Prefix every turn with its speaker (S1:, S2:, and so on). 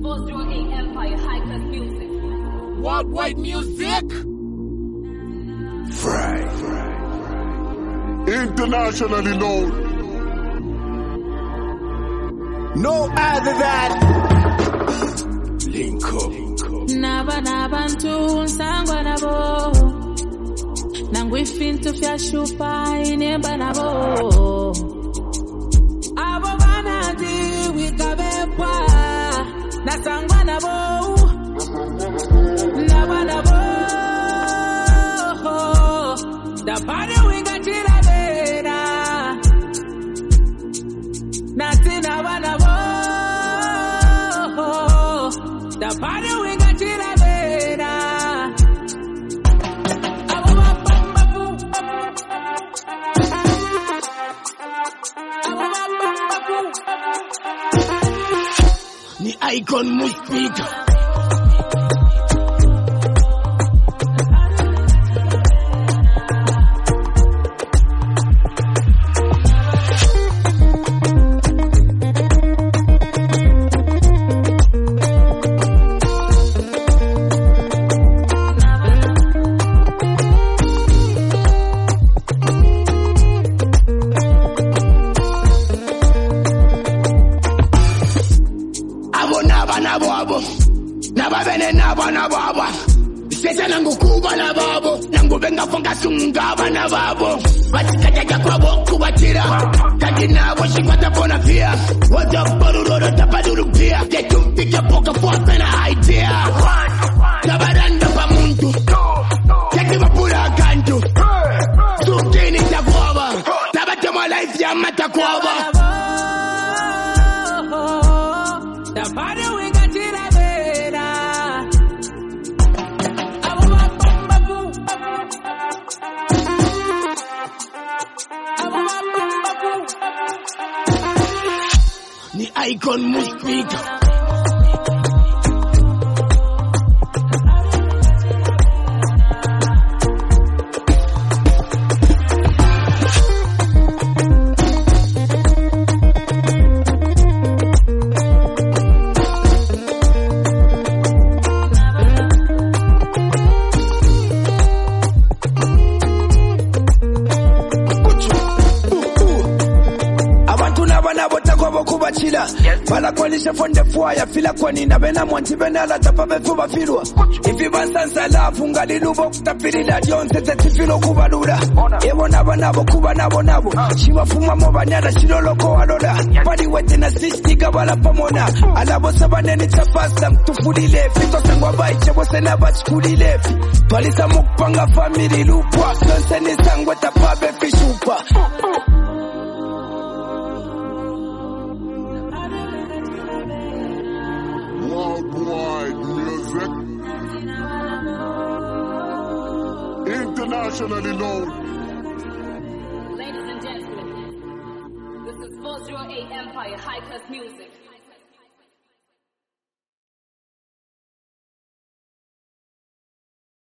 S1: 408 Empire, high class music.
S2: Worldwide music.
S3: Fry. Internationally known. No other than Link up.
S4: Nabantu sangwa nabo nangwifintu fyashupa inemba nabo abo banadi wikabepwa nasangwa nabo nabanabo dabane wingatira bera natina banabo dabane wingatira bera
S2: Ni icon muspika. Nababene nabana baba sese nangukuba na babo nangubenga fonga sungaba na babo batikaja kwabo kubatira kadi nabo shikwata bona pia wada baruro tapaduru pia getumpika poka for na idea nabaranda pa muntu kadi mapura kantu sukini takwaba tabate my life ya matakwaba
S4: dabane
S2: ni icon muspika.
S3: Bala koalisha fonde fwaya fila kwa nina bena mwanti bena la tapabe fuba filwa Ifi basansa la funga lilubo kutapiri la dionse tetifilo kubalura Ewo nabo nabo kuba nabo nabo Shiwa fuma moba nyada shiloloko waloda Padi wete na sistiga bala pamona Alabo sabane ni chapasta mtufudile Fito sengwa baiche wose na bachkulile Palisa mukpanga family lupwa Lonse ni sangwe tapabe fishupa
S5: Worldwide music. Internationally known.
S1: Ladies and gentlemen, this is 408 Empire, high class music.